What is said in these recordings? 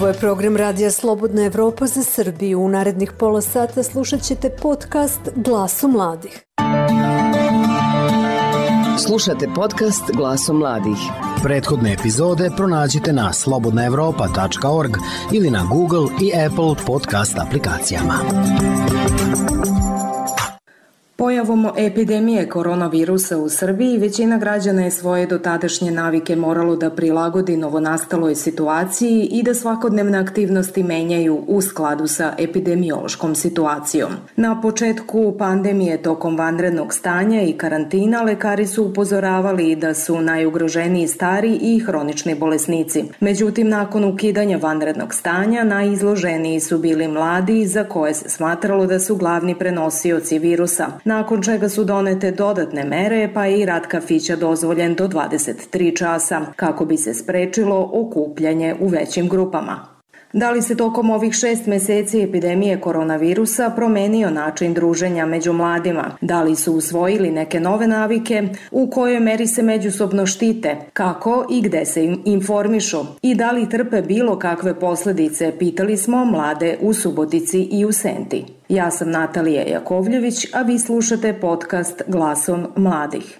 Ovo je program Radija Slobodna Evropa za Srbiju. U narednih pola sata slušat ćete podcast Glasu mladih. Slušate podcast Glasu mladih. Prethodne epizode pronađite na slobodnaevropa.org ili na Google i Apple podcast aplikacijama. Pojavom epidemije koronavirusa u Srbiji, većina građana je svoje dotadašnje navike moralo da prilagodi novonastaloj situaciji i da svakodnevne aktivnosti menjaju u skladu sa epidemiološkom situacijom. Na početku pandemije tokom vanrednog stanja i karantina lekari su upozoravali da su najugroženiji stari i hronični bolesnici. Međutim, nakon ukidanja vanrednog stanja, najizloženiji su bili mladi za koje se smatralo da su glavni prenosioci virusa. Nakon čega su donete dodatne mere, pa je i rad kafića dozvoljen do 23 časa, kako bi se sprečilo okupljanje u većim grupama. Da li se tokom ovih 6 meseci epidemije koronavirusa promenio način druženja među mladima? Da li su usvojili neke nove navike? U kojoj meri se međusobno štite? Kako i gde se informišu? I da li trpe bilo kakve posledice? Pitali smo mlade u Subotici i u Senti. Ja sam Natalija Jakovljević, a vi slušate podcast Glasom mladih.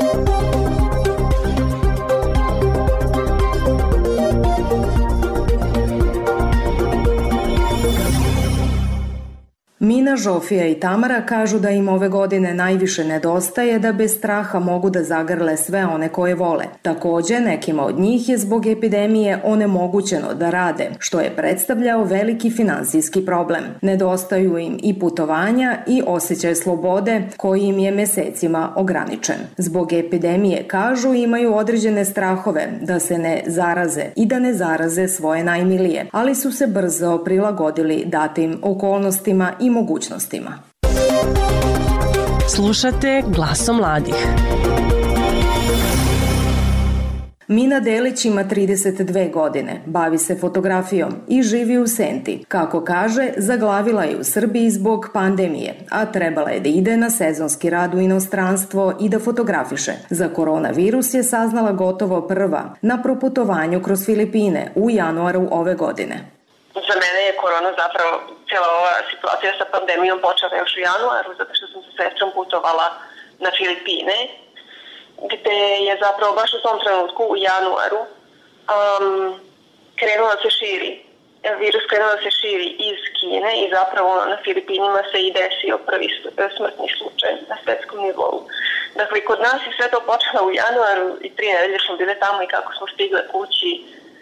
Mina, Žofija i Tamara kažu da im ove godine najviše nedostaje da bez straha mogu da zagrle sve one koje vole. Takođe, nekima od njih je zbog epidemije onemogućeno da rade, što je predstavljao veliki finansijski problem. Nedostaju im i putovanja i osjećaj slobode koji im je mesecima ograničen. Zbog epidemije, kažu, imaju određene strahove da se ne zaraze i da ne zaraze svoje najmilije, ali su se brzo prilagodili datim okolnostima i mogućnostima. Slušate Glasom mladih. Mina Delić ima 32 godine, bavi se fotografijom i živi u Senti. Kako kaže, zaglavila je u Srbiji zbog pandemije, a trebala je da ide na sezonski rad u inostranstvo i da fotografiše. Za koronavirus je saznala gotovo prva na proputovanju kroz Filipine u januaru ove godine. Za mene je korona zapravo, cijela ova situacija sa pandemijom počela još u januaru, zato što sam sa sestrom putovala na Filipine, gde je zapravo baš u tom trenutku u januaru krenuo da se širi. Virus krenuo da se širi iz Kine i zapravo na Filipinima se i desio prvi smrtni slučaj na svetskom nivou. Dakle, kod nas je sve to počelo u januaru i 3 nedelje smo bile tamo i kako smo stigle kući.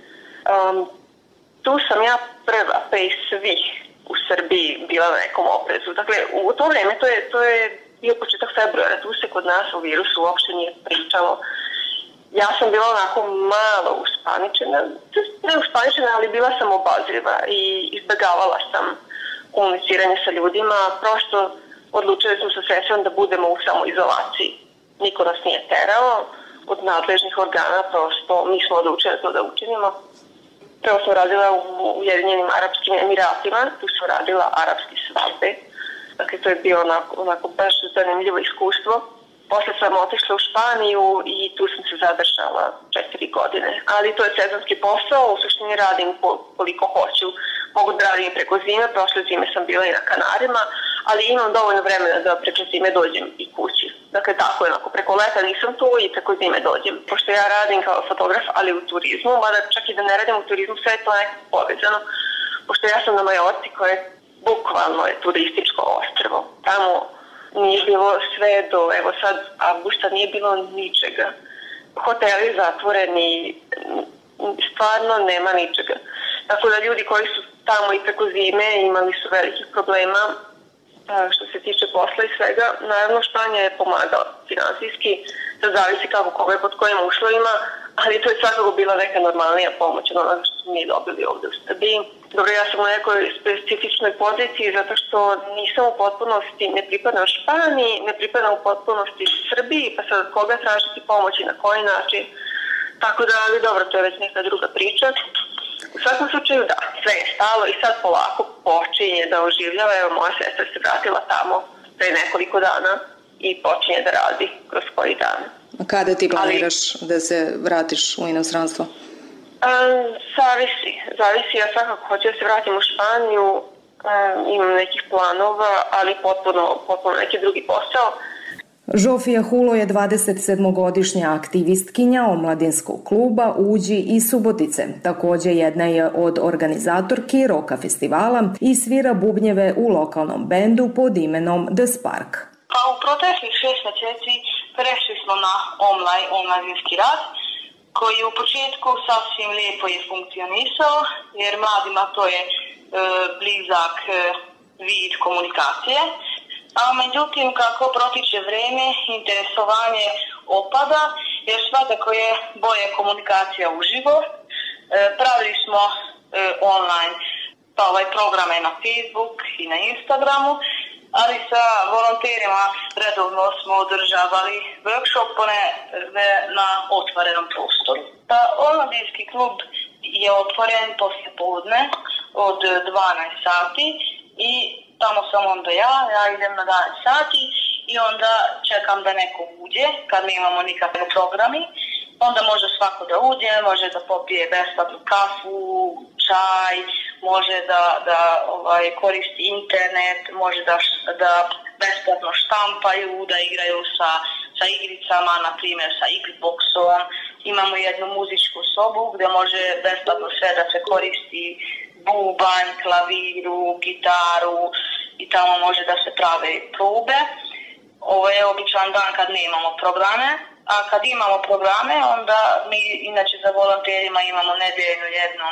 Tu sam ja prva pre svih u Srbiji bila na nekom oprezu. Dakle, u to vreme, to je bio početak februara, tu se kod nas o virusu uopšte nije pričalo. Ja sam bila onako malo uspaničena, ne uspaničena, ali bila sam obazriva i izbegavala sam komuniciranje sa ljudima. Prosto odlučili smo sa sestrom da budemo u samoizolaciji. Niko nas nije terao od nadležnih organa, prosto mi smo odlučili to da učinimo. Prvo sam radila u Ujedinjenim Arapskim Emiratima, tu sam radila arapski svadbe. Dakle, to je bilo onako baš zanimljivo iskustvo. Posle sam otišla u Španiju i tu sam se zadržala 4 godine. Ali to je sezonski posao, u suštini radim koliko hoću. Mogu da radim preko zime, prošle zime sam bila i na Kanarima, ali imam dovoljno vremena da preko zime dođem i kući. Dakle, tako je, preko leta nisam tu i preko zime dođem. Pošto ja radim kao fotograf, ali u turizmu, mada čak i da ne radim u turizmu, sve je to nekako povezano. Pošto ja sam na Majorci, koje bukvalno je turističko ostrvo. Tamo nije bilo sve do, evo sad, avgusta nije bilo ničega. Hoteli zatvoreni, stvarno nema ničega. Tako da ljudi koji su tamo i preko zime imali su velikih problema što se tiče posla i svega. Naravno, Španija je pomagala finansijski, da zavisi kako koga je pod kojim uslovima, ali to je svakako bila neka normalnija pomoć od onoga što smo mi dobili ovde u Srbiji. Dobro, ja sam u nekoj specifičnoj poziciji zato što nisam u potpunosti, ne pripadam Španiji, ne pripadam u potpunosti Srbiji, pa sad od koga tražiti pomoć i na koji način. Tako da, ali dobro, to je već neka druga priča. U svakom slučaju da, sve je stalo i sad polako počinje da oživljava. Evo, moja sestra se vratila tamo pre nekoliko dana i počinje da radi kroz koji dan. A kada ti planiraš da se vratiš u inostranstvo? Zavisi. Ja svakako hoću da se vratim u Španiju, imam nekih planova, ali potpuno neki drugi posao. Žofija Hulo je 27-godišnja aktivistkinja omladinskog kluba Uđi iz Subotice. Takođe jedna je od organizatorki roka festivala i svira bubnjeve u lokalnom bendu pod imenom The Spark. Pa u proteklih 6 mjeseci prešli smo na omladinski rad, koji u početku sasvim lijepo je funkcionisao, jer mladima to je blizak vid komunikacije. A međutim, kako protiče vrijeme, interesovanje opada, jer svakako je bolje komunikacija uživo. Pravili smo online programe na Facebook i na Instagramu, ali sa volonterima redovno smo održavali workshopone na otvorenom prostoru. Omladinski klub je otvoren poslije podne od 12 sati i tamo sam onda ja idem na 12 sati i onda čekam da neko uđe kad mi imamo nikakve programi. Onda može svako da uđe, može da popije besplatnu kafu, čaj, može da koristi internet, može da besplatno štampaju, da igraju sa igricama, na primjer sa Xboxom. Imamo jednu muzičku sobu gdje može besplatno sve da se koristi, bubanj, klaviru, gitaru i tamo može da se prave probe. Ovo je običan dan kad nemamo programe, a kad imamo programe onda mi inače za volonterima imamo nedeljno jednom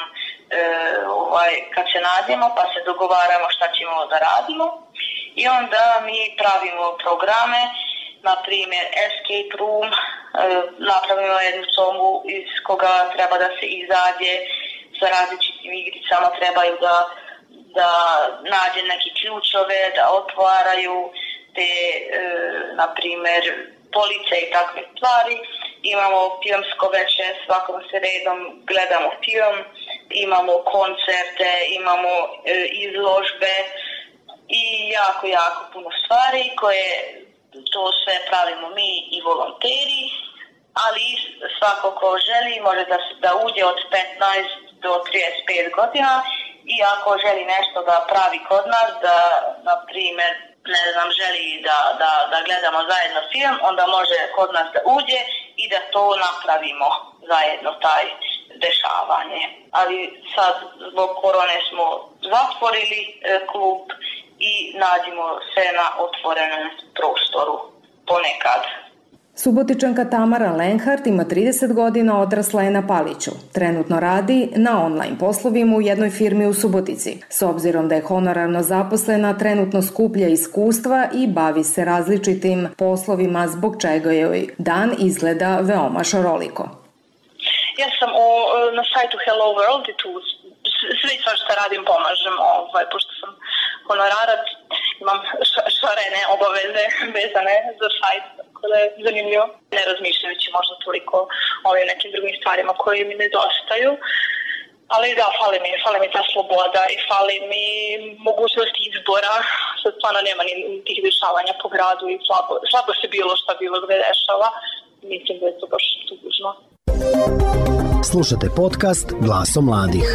kad se nađemo pa se dogovaramo šta ćemo da radimo i onda mi pravimo programe, na primjer escape room, napravimo jednu sobu iz koga treba da se izađe sa različitim igricama, trebaju da nađe neke ključove, da otvaraju te, na primjer, police i takve stvari. Imamo filmsko večer, svakom sredom gledamo film, imamo koncerte, imamo izložbe i jako puno stvari koje to sve pravimo mi i volonteri, ali svako ko želi može da uđe od 15 do 35 godina i ako želi nešto da pravi kod nas, da, na primjer, želi da gledamo zajedno film, onda može kod nas da uđe i da to napravimo zajedno, taj dešavanje. Ali sad zbog korone smo zatvorili klub i nađemo se na otvorenom prostoru ponekad. Subotičanka Tamara Lenhart ima 30 godina, odrasla je na Paliću. Trenutno radi na online poslovima u jednoj firmi u Subotici. S obzirom da je honorarno zaposlena, trenutno skuplja iskustva i bavi se različitim poslovima, zbog čega joj dan izgleda veoma šaroliko. Ja sam na sajtu Hello World i tu sve što radim pomažem, pošto sam honorarac, imam šarene obaveze vezane za sajt, tako da je zanimljivo. Ne razmišljajući možda toliko o ovim nekim drugim stvarima koje mi nedostaju. Ali da, fali mi ta sloboda i fali mi mogućnost izbora. Sad stvarno nema ni tih dešavanja po gradu i slabo se bilo gde dešava. Mislim da je to baš tužno. Slušate podcast Glasom mladih.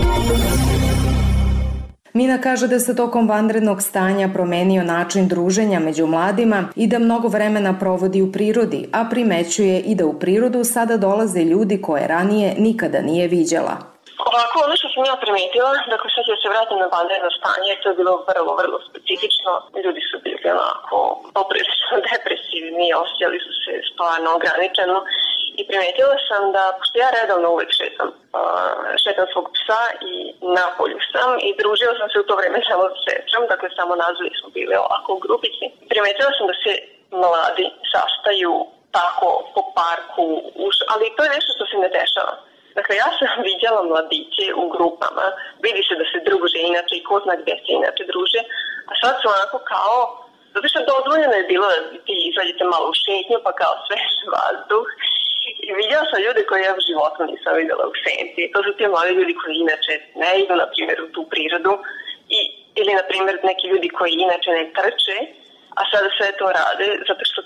Mina kaže da se tokom vanrednog stanja promenio način druženja među mladima i da mnogo vremena provodi u prirodi, a primećuje i da u prirodu sada dolaze ljudi koje ranije nikada nije viđala. Ovako, ono što sam ja primetila, dakle sad ja se vratim na vanredno stanje, to je bilo vrlo specifično. Ljudi su bili onako poprilično depresivni, osjećali su se stvarno ograničeno. I primetila sam da, pošto ja redovno uvijek šetam svog psa i na polju sam i družila sam se u to vreme samo s sestrom, dakle samo nazvali smo bili ovako u grupici. Primetila sam da se mladi sastaju tako po parku, ali to je nešto što se ne dešava. Dakle, ja sam vidjela mladiće u grupama, vidi se da se druže inače i ko zna gdje se inače druže, a sad su onako kao, zato što dozvoljeno je bilo da ti izađete malo u šetnju pa kao svež vazduh. I vidjela sam ljude koje ja u životu nisam vidjela u senci. To su ti mladi ljudi koji inače ne idu, na primjer, u tu prirodu. Ili, na primjer, neki ljudi koji inače ne trče, a sada sve to rade zato što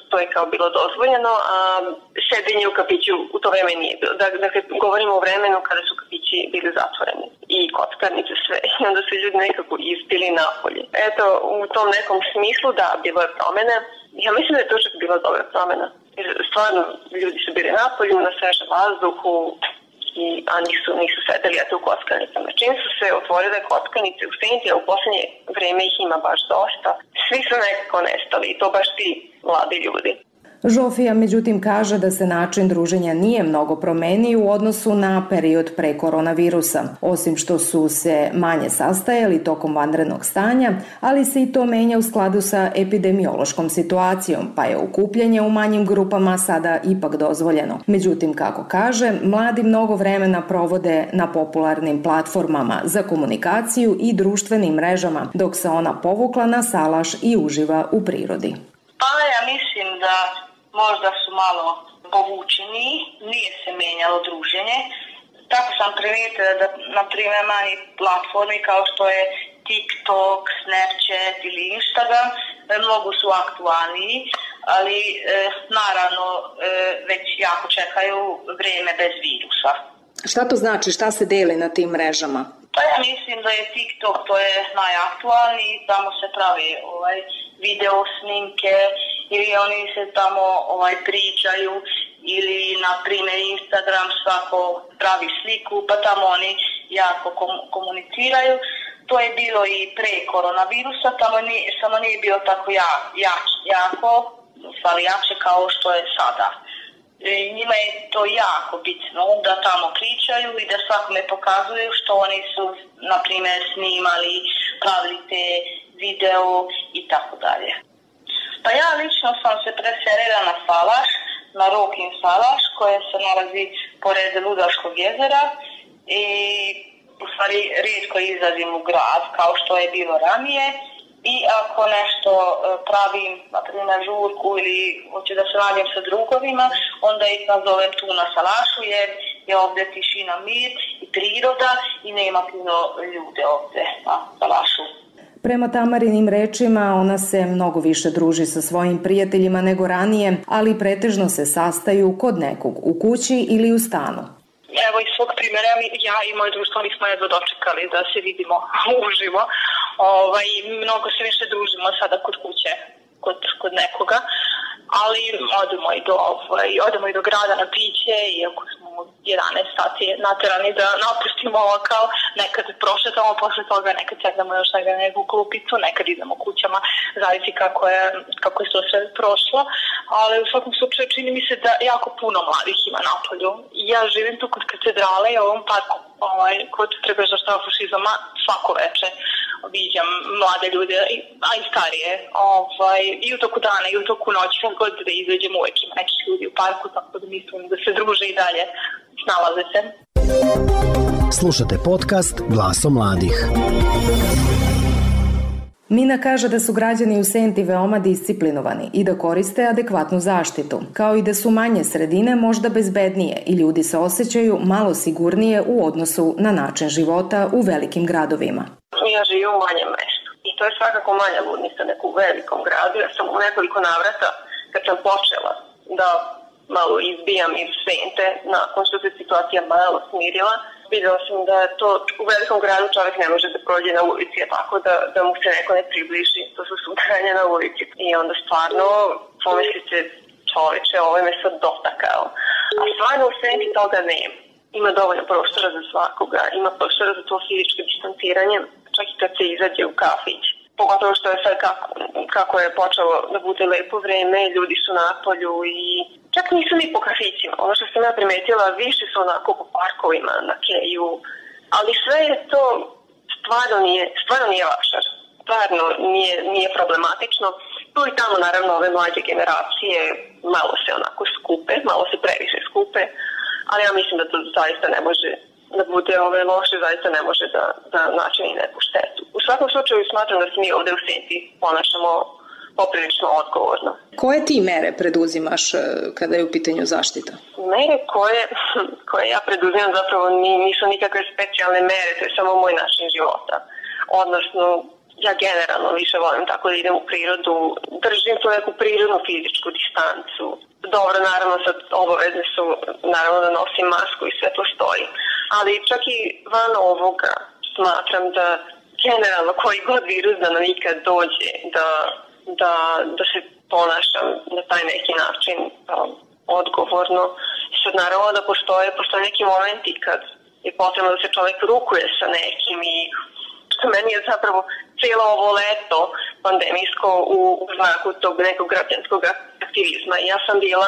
to je kao bilo dozvoljeno, a sedenje u kafiću u to vreme nije bilo. Dakle, govorimo o vremenu kada su kafići bili zatvoreni i kockarnice sve. I onda su ljudi nekako izbili napolje. Eto, u tom nekom smislu da, bilo je promene. Ja mislim da je to čak bila dobra promena. Jer stvarno, ljudi su bili napolju, na svežem vazduhu, a nisu sedeli u kockarnicama. Čim su se otvorile kockarnice u Senti, a u poslednje vreme ih ima baš dosta, svi su nekako nestali i to baš ti mladi ljudi. Žofija međutim kaže da se način druženja nije mnogo promenio u odnosu na period pre koronavirusa, osim što su se manje sastajali tokom vanrednog stanja, ali se i to menja u skladu sa epidemiološkom situacijom, pa je okupljanje u manjim grupama sada ipak dozvoljeno. Međutim, kako kaže, mladi mnogo vremena provode na popularnim platformama za komunikaciju i društvenim mrežama, dok se ona povukla na salaš i uživa u prirodi. Pa ja mislim da možda su malo povučeni, nije se menjalo druženje. Tako sam primijetila da, na primjer, manji platformi kao što je TikTok, Snapchat ili Instagram, mnogo su aktualniji, ali naravno već jako čekaju vrijeme bez virusa. Šta to znači? Šta se deli na tim mrežama? Pa ja mislim da je TikTok, to je najaktualniji, tamo se pravi video snimke ili oni se tamo pričaju ili na primjer Instagram svako pravi sliku pa tamo oni jako komuniciraju. To je bilo i pre koronavirusa, samo nije bilo tako jače kao što je sada. Njima je to jako bitno da tamo pričaju i da svakome pokazuju što oni su, na primjer, snimali, pravili te video i tako dalje. Pa ja lično sam se preselila na Salaš, na Rokin Salaš, koje se nalazi pored Ludaškog jezera i u stvari rijetko izlazim u grad kao što je bilo ranije. I ako nešto pravim, na primjer žurku ili hoću da se nađem sa drugovima, onda ih nazovem tu na Salašu jer je ovdje tišina, mir i priroda i nema puno ljude ovdje na Salašu. Prema Tamarinim rečima, ona se mnogo više druži sa svojim prijateljima nego ranije, ali pretežno se sastaju kod nekog u kući ili u stanu. Evo iz svog primjera, ja i moje društvo, mi smo jedva dočekali da se vidimo uživo. Mnogo se više družimo sada kod kuće, kod nekoga, ali odemo i do grada na piće, iako smo 11 sati naterani da napustimo lokal, nekad prošetamo posle toga, nekad sedamo još na neku klupicu, nekad idemo kućama, zavisi kako je to sve prošlo, ali u svakom slučaju čini mi se da jako puno mladih ima napolju. Ja živim tu kod katedrale i u ovom parku kod Trebeža štaba fašizama svako veče viđam mlade ljude, a i starije, i u toku dana i u toku noći, kad god da izađemo uvijek ima nekih ljudi u parku, tako da mislim da se druže i dalje, snalaze se. Slušate podcast Glasom mladih. Mina kaže da su građani u Senti veoma disciplinovani i da koriste adekvatnu zaštitu, kao i da su manje sredine možda bezbednije i ljudi se osjećaju malo sigurnije u odnosu na način života u velikim gradovima. Ja živim u manjem mestu i to je svakako manja ludnica nego u velikom gradu. Ja sam u nekoliko navrata, kad sam počela da malo izbijam iz Sente, nakon što se situacija malo smirila, videla sam da to u velikom gradu čovjek ne može da prođe na ulici, tako da mu se neko ne približi, to su sudaranje na ulici. I onda stvarno pomislite, čoveče, ovo me sad dotakao. A stvarno u Senti toga nema. Ima dovoljno prostora za svakoga, ima prostora za to fizičko distanciranje, čak i kad se izađe u kafić. Pogotovo što je sad kako je počelo da bude lepo vreme, ljudi su napolju i čak nisu ni po kafićima. Ono što sam ja primetila, više su onako po parkovima, na keju, ali sve je to stvarno nije vašar. Stvarno nije problematično. Tu i tamo naravno ove mlađe generacije malo se onako skupe, malo se previše skupe, ali ja mislim da to zaista ne može da bude loše, zaista ne može da načini neku štetu. U svakom slučaju smatram da se mi ovdje u Senti ponašamo poprilično odgovorno. Koje ti mere preduzimaš kada je u pitanju zaštita? Mere koje ja preduzimam zapravo nisu nikakve specijalne mere, to je samo moj način života. Odnosno, ja generalno više volim tako da idem u prirodu, držim tu neku prirodnu fizičku distancu. Dobro, naravno sad obavezne su naravno da nosim masku i sve to stoji, ali čak i van ovoga smatram da generalno koji god virus da nam ikad dođe da se ponašam na taj neki način odgovorno. Sad naravno da postoje neki momenti kad je potrebno da se čovjek rukuje sa nekim i što meni je zapravo cijelo ovo leto pandemijsko u znaku tog nekog građanskog aktivizma. I ja sam bila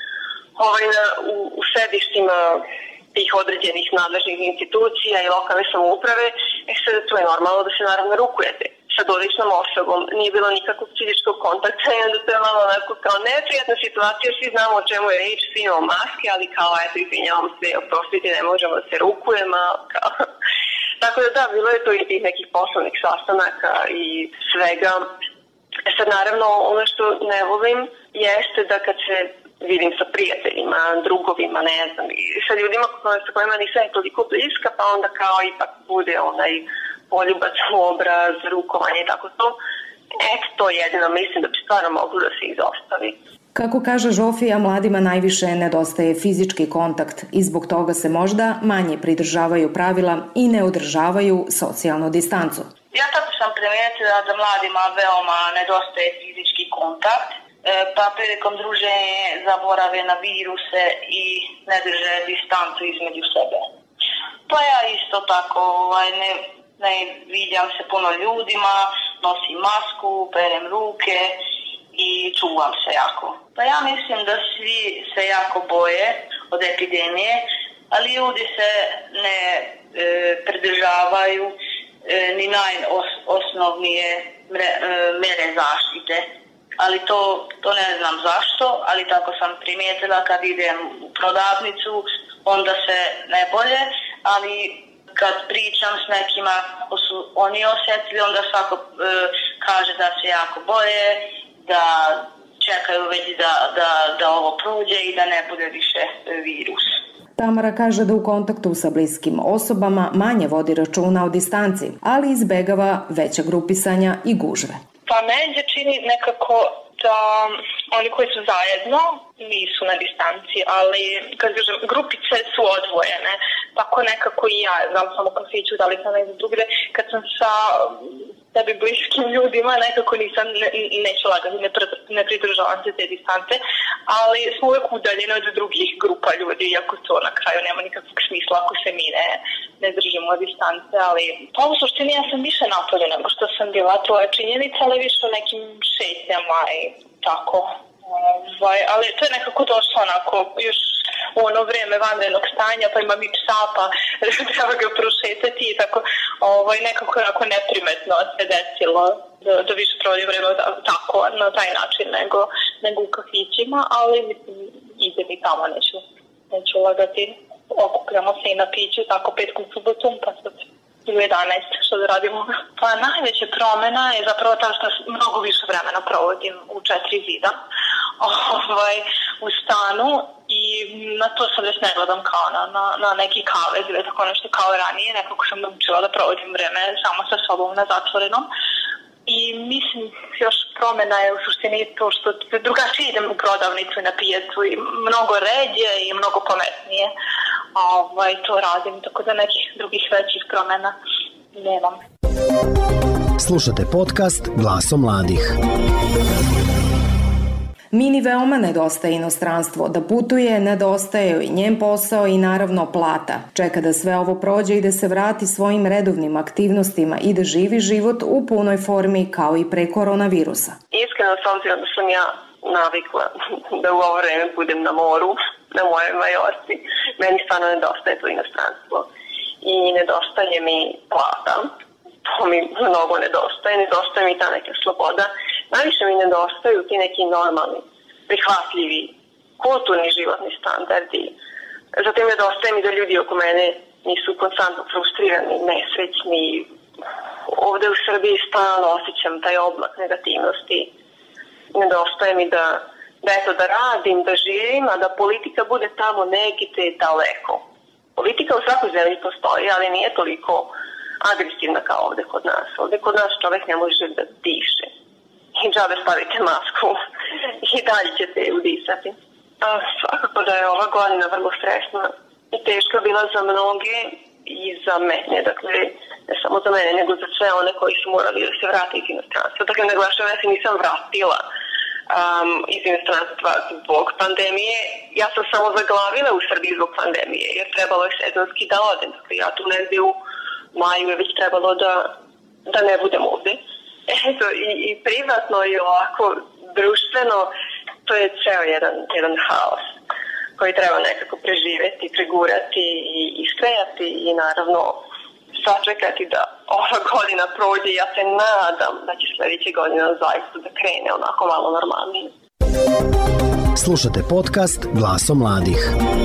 u sedištima tih određenih nadležnih institucija i lokalne samouprave, sad tu je normalno da se naravno rukujete sa dotičnom osobom. Nije bilo nikakvog fizičkog kontakta i onda to je malo onako kao neprijatna situacija, svi znamo o čemu je riječ, svi imamo maske, ali kao eto izvinjavam se, oprostite, ne možemo da se rukujemo, kao... Tako da bilo je to i tih nekih poslovnih sastanaka i svega. Sad naravno ono što ne volim jeste da kad se vidim sa prijateljima, drugovima, ne znam, i sa ljudima sa kojima nisam toliko bliska, pa onda kao ipak bude onaj poljubac u obraz, rukovanje i tako to. Eto, to jedino mislim da bi stvarno moglo da se izostavi. Kako kaže Žofija, mladima najviše nedostaje fizički kontakt i zbog toga se možda manje pridržavaju pravila i ne održavaju socijalnu distancu. Ja tako sam primijetila da mladima veoma nedostaje fizički kontakt, pa prilikom druženja zaborave na viruse i ne drže distancu između sebe. Pa ja isto tako ne viđam se puno ljudima, nosim masku, perem ruke i čuvam se jako. Pa ja mislim da svi se jako boje od epidemije, ali ljudi se ne pridržavaju ni najosnovnije mere zaštite. Ali to ne znam zašto, ali tako sam primijetila kad idem u prodavnicu, onda se ne boje, ali kad pričam s nekima ko su oni osjetili, onda svako kaže da se jako boje, da čekaju već da ovo prođe i da ne bude više virus. Tamara kaže da u kontaktu sa bliskim osobama manje vodi računa o distanci, ali izbegava veća grupisanja i gužve. Pa meni se čini nekako da oni koji su zajedno nisu na distanci, ali kad kažem, grupice su odvojene, tako nekako i ja, znam sam u kafiću, da li sam negdje drugde, kad sam sa sebi bliskim ljudima, nekako nisam, neću lagati, ne pridržavam se te distance, ali smo uvijek udaljeni od drugih grupa ljudi, iako to na kraju nema nikakvog smisla ako se mi ne držimo distance, ali pa u suštini ja sam više napolju nego što sam bila, to je činjenica, ali više o nekim šetnjama i tako. Ali to je nekako došlo onako još u ono vrijeme vanrednog stanja, pa imam i psa, pa treba ga prošetati i tako nekako onako neprimetno se desilo da više provodim vrijeme tako na taj način nego u kafićima, ali mislim idem i tamo neću lagati, okupljamo se i na piću tako petkom subotom, pa sad u 11 što da radimo. Pa najveća promjena je zapravo ta što mnogo više vremena provodim u 4 zida u stanu i na to sad već ne gledam kao na neki kavez ili tako nešto kao ranije, nekako sam naučila da provodim vreme samo sa sobom na zatvorenom. I mislim još promjena je u suštini to što drugačije idem u prodavnicu i na pijacu i mnogo ređe i mnogo pametnije to radim, tako da nekih drugih većih promjena nemam. Slušate podcast Glasom mladih. Mini veoma nedostaje inostranstvo, da putuje, nedostaje i njen posao i naravno plata. Čeka da sve ovo prođe i da se vrati svojim redovnim aktivnostima i da živi život u punoj formi kao i pre koronavirusa. Iskreno, s obzirom da sam ja navikla da u ovo vreme budem na moru, na mojoj Majorci, meni stvarno nedostaje to inostranstvo i nedostaje mi plata. To mi mnogo nedostaje mi ta neka sloboda. Najviše mi nedostaju ti neki normalni, prihvatljivi, kulturni životni standardi. Zatim nedostaje mi da ljudi oko mene nisu konstantno frustrirani, nesrećni. Ovde u Srbiji stalno osjećam taj oblak negativnosti. Nedostaje mi da radim, da živim, a da politika bude tamo negdje daleko. Politika u svakoj zemlji postoji, ali nije toliko agresivna kao ovde kod nas. Ovde kod nas čovek ne može da diše. I džabe stavite masku i dalje ćete je udisati. Svakako da je ova godina vrlo stresna i teška bila za mnoge i za mene. Dakle, ne samo za mene, nego za sve one koji su morali da se vrate iz inostranstva. Dakle, naglašavam, ja se nisam vratila iz inostranstva zbog pandemije. Ja sam samo zaglavila u Srbiji zbog pandemije, jer trebalo je sezonski da odem. Dakle, ja tu negdje u maju je već trebalo da ne budem ovde. Eto, i privatno i ovako društveno, to je ceo jedan haos koji treba nekako preživeti, pregurati i iskrejati i naravno sačekati da ova godina prođe. Ja se nadam da će sljedeća godina zaista da krene onako malo normalnije. Slušate podcast Glasom mladih.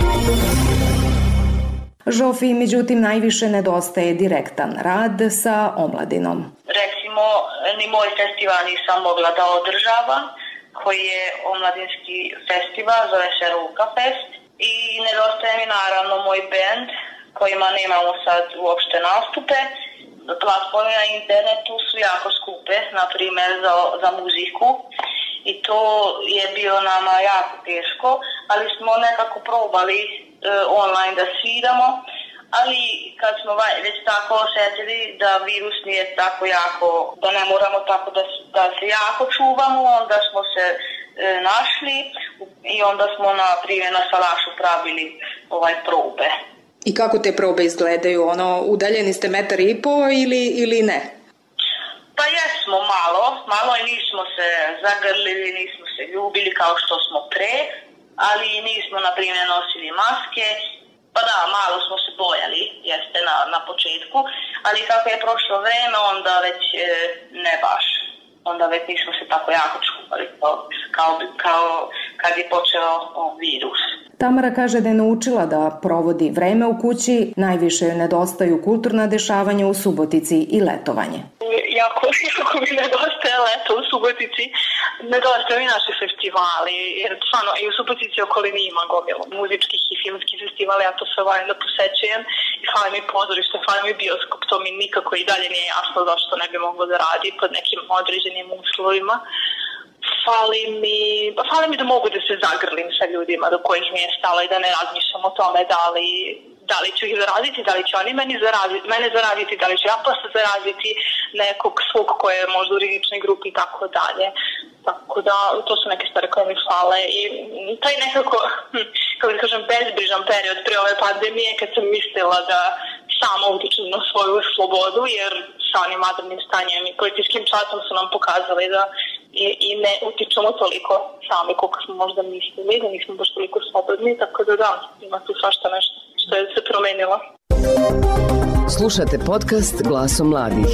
Žofiji, međutim, najviše nedostaje direktan rad sa omladinom. Recimo, ni moj festival nisam mogla da održavam, koji je omladinski festival, zove se Ruka Fest. I nedostaje mi naravno moj band, kojima nemamo sad uopšte nastupe. Platforme na internetu su jako skupe, na primjer za muziku. I to je bilo nama jako teško, ali smo nekako probali online da sviramo. Ali kad smo već tako osjetili da virus nije tako jako, da ne moramo tako da se jako čuvamo, onda smo se našli i onda smo na primjer na salašu pravili probe. I kako te probe izgledaju? Udaljeni ste 1,5 m ili ne? Pa jesmo malo i nismo se zagrlili, nismo se ljubili kao što smo pre, ali nismo na primjer nosili maske. Pa da, malo smo se bojali, jeste na početku, ali kako je prošlo vreme, onda već ne baš. Onda već nismo se tako jako čuvali kao kad je počeo virus. Tamara kaže da je naučila da provodi vreme u kući, najviše joj nedostaju kulturna dešavanja u Subotici i letovanje. Jako mi nedostaje leto u Subotici, nedostaje mi naši festivali, jer stvarno i u Subotici okolini ima gomilu muzičkih i filmskih festivala, ja to sve volim da posećujem i hvala mi pozorište, hvala mi bioskop, to mi nikako i dalje nije jasno zašto ne bi moglo da radi pod nekim određenim uslovima. Fali mi da mogu da se zagrlim sa ljudima do kojih mi je stalo i da ne razmišljam o tome da li ću ih zaraziti, da li će oni mene zaraziti, da li ću ja posle zaraziti nekog svog koje je možda u rizičnoj grupi i tako dalje. Tako da, to su neke stvari koje mi fale i taj nekako, kako da kažem, bezbrižan period pre ove pandemije kad sam mislila da sama utičem na svoju slobodu, jer sa onim vanrednim stanjem i policijskim časom su nam pokazali da i ne utičemo toliko sami koliko smo možda mislili, da nismo baš toliko slobodni, tako da ima tu svašta nešto što je se promenilo. Slušate podcast Glasom mladih.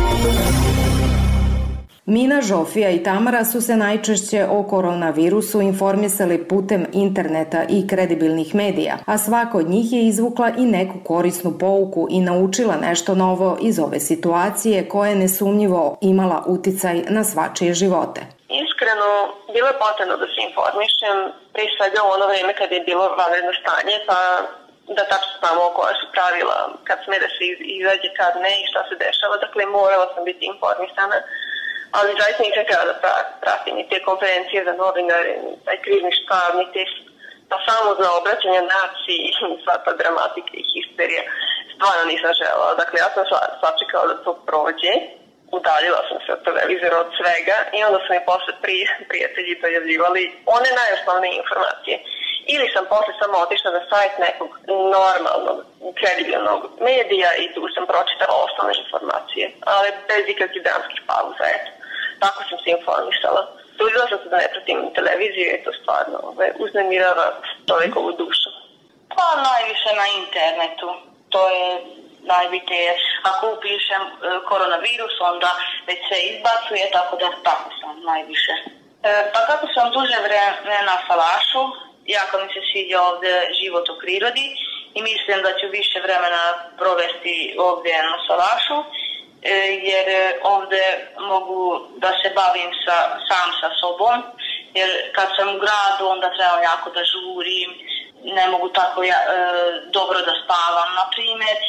Mina, Žofija i Tamara su se najčešće o koronavirusu informisali putem interneta i kredibilnih medija, a svaka od njih je izvukla i neku korisnu pouku i naučila nešto novo iz ove situacije koja je nesumnjivo imala uticaj na svačije živote. Iskreno, bilo je potrebno da se informišem, prije svega u ono vreme kad je bilo vanredno stanje, pa da tačno znamo koja su pravila, kad sme da se izađe, kad ne i šta se dešava. Dakle, morala sam biti informisana. Ali zaista nisam htjela da pratim ni te konferencije za novinare, ni taj krizni štab, ni te samo za obraćanje naciji i sva ta dramatika i histerija. Stvarno nisam želela. Dakle, ja sam sačekala da to prođe, udaljila sam se od televizora, od svega i onda su mi posle prijatelji dojavljivali one najosnovnije informacije. Ili sam posle samo otišla na sajt nekog normalnog, kredibilnog medija i tu sam pročitala osnovne informacije, ali bez ikakvih dramskih pauza, eto. Tako sam se informisala. Trudila sam se da ne pratim televiziju i to stvarno uznemirava čovjekovu dušu. Pa najviše na internetu. To je najbitnije. Ako upišem koronavirus, onda već se izbacuje, tako da tako sam najviše. Pa kako sam duže vreme na salašu, jako mi se sviđa ovdje život u prirodi i mislim da ću više vremena provesti ovdje na salašu, jer ovdje mogu da se bavim sam sa sobom, jer kad sam u gradu onda trebam jako da žurim, ne mogu tako dobro da spavam, na primjer,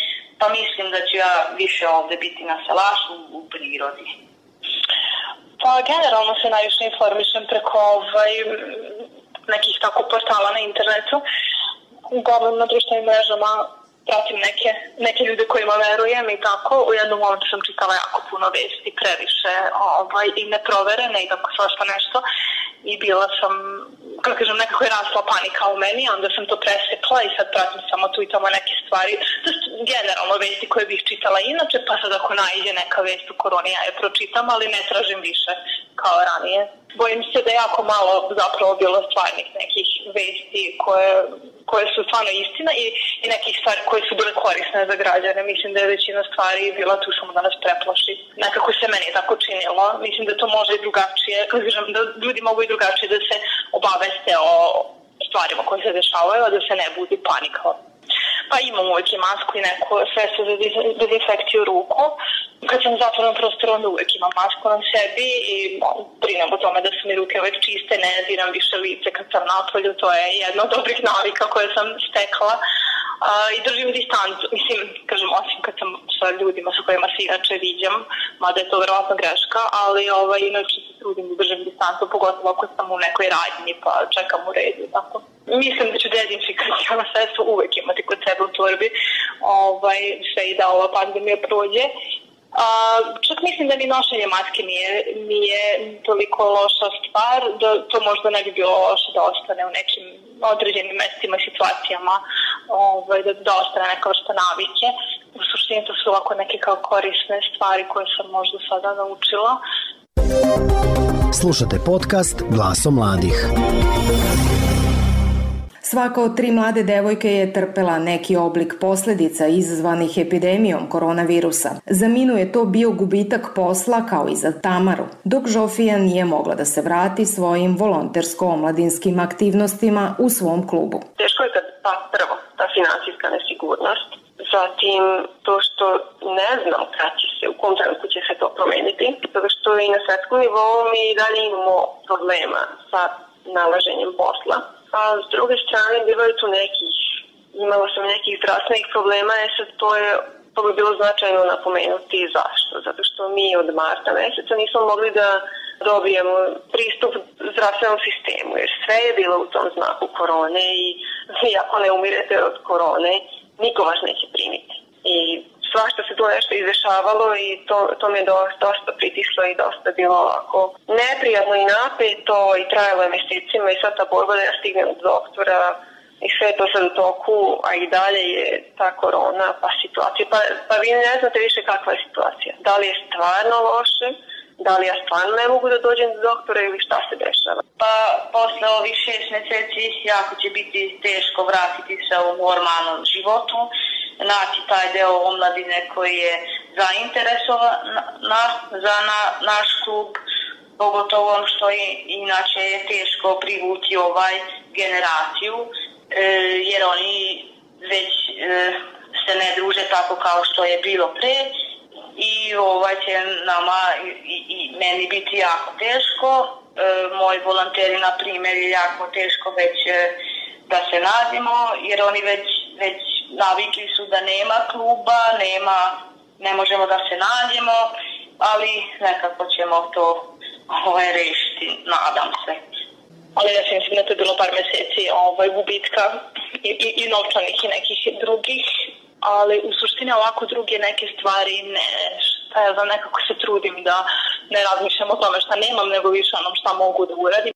Pa mislim da ću ja više ovde biti na salašu u prirodi. Pa generalno se najviše informišem preko nekih tako portala na internetu. Uglavnom na društvenim mrežama pratim neke ljude kojima verujem i tako. U jednom momentu sam čitala jako puno vesti, previše i neproverene i tako svašta nešto. I bila sam, kako kažem, nekako je rasla panika u meni, onda sam to presekla i sad pratim samo tu i tamo neke stvari. To je generalno vesti koje bih čitala inače, pa sad ako najde neka vest u koroni, ja je pročitam, ali ne tražim više kao ranije. Bojim se da je jako malo zapravo bilo stvarnih nekih vesti koje su stvarno istina i nekih stvari koje su bile korisne za građane. Mislim da je većina stvari bila tu samo da nas preplaši. Nekako se meni tako činilo. Mislim da to može i drugačije, da ljudi mogu i drugačije da se obaveste o stvarima koje se dešavaju, a da se ne budi panika. Pa imam uvijek i masku i neko sredstvo za dezinfekciju ruku. Kad sam u zatvorenom prostoru, onda uvijek imam masku na sebi i brinem o tome da su mi ruke uvijek čiste, ne diram više lice kad sam napolju. To je jedna od dobrih navika koje sam stekla. I držim distancu, mislim, kažem, osim kad sam sa ljudima sa kojima se inače viđam, mada je to verovatno greška, ali inače se trudim da držim distancu, pogotovo ako sam u nekoj radnji pa čekam u redu, tako. Mislim da ću dezinfikacijno sredstvo uvek imati kod sebe u torbi, sve i da ova pandemija prođe. Čak mislim da ni nošenje maske nije toliko loša stvar, da to možda ne bi bilo loše da ostane u nekim određenim mestima i situacijama, da ostane neka vrsta navike. U suštini to su ovako neke kao korisne stvari koje sam možda sada naučila. Slušate podcast Glasom mladih. Svaka od 3 mlade devojke je trpela neki oblik posljedica izazvanih epidemijom koronavirusa. Za Minu je to bio gubitak posla kao i za Tamaru, dok Žofija nije mogla da se vrati svojim volontersko-omladinskim aktivnostima u svom klubu. Teško je prvo ta finansijska nesigurnost, zatim to što ne znam kad će se, u kom trenutku će se to promeniti, zato što i na svetskom nivou mi i dalje imamo problema sa nalaženjem posla. A s druge strane, bivaju tu imala sam nekih zdravstvenih problema, sad to bi bilo značajno napomenuti zašto. Zato što mi od marta meseca nismo mogli da dobijemo pristup zdravstvenom sistemu, jer sve je bilo u tom znaku korone i ako ne umirete od korone, niko vas neće primiti. I svašta se tu nešto izdešavalo i to mi je dosta pritislo i dosta bilo ovako neprijatno i napeto i trajalo je mesecima i sad ta borba da ja stignem do doktora i sve to sad u toku, a i dalje je ta korona pa situacija. Pa vi ne znate više kakva je situacija. Da li je stvarno loše, da li ja stvarno ne mogu da dođem do doktora ili šta se dešava. Pa posle ovih 6 meseci jako će biti teško vratiti se u normalnom životu, naći taj deo omladine koji je zainteresovan za naš klub, pogotovo što inače je teško privući generaciju, jer oni već se ne druže tako kao što je bilo pre i će nama i meni biti jako teško. Moji volonteri, na primjer, je jako teško već da se nađemo, jer oni već navikli su da nema kluba, ne možemo da se nađemo, ali nekako ćemo to rešiti, nadam se. Ali ja mislim da to je bilo par meseci gubitka i novčanih i nekih drugih, ali u suštini ovako druge neke stvari nekako se trudim da ne razmišljam o tome šta nemam, nego više onom šta mogu da uradim.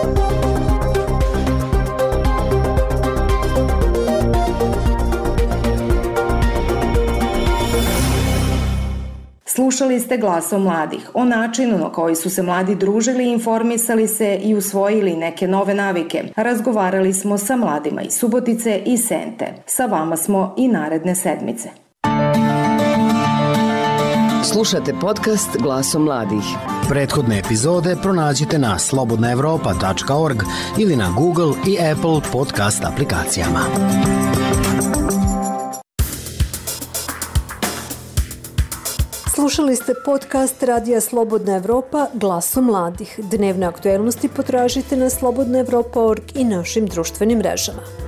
Slušali ste Glasom mladih, o načinu na koji su se mladi družili, informisali se i usvojili neke nove navike. Razgovarali smo sa mladima iz Subotice i Sente. Sa vama smo i naredne sedmice. Slušate podcast Glasom mladih. Prethodne epizode pronađite na slobodnaevropa.org ili na Google i Apple podcast aplikacijama. Slušali ste podcast Radija Slobodna Evropa Glasom mladih. Dnevne aktuelnosti potražite na slobodnaevropa.org i našim društvenim mrežama.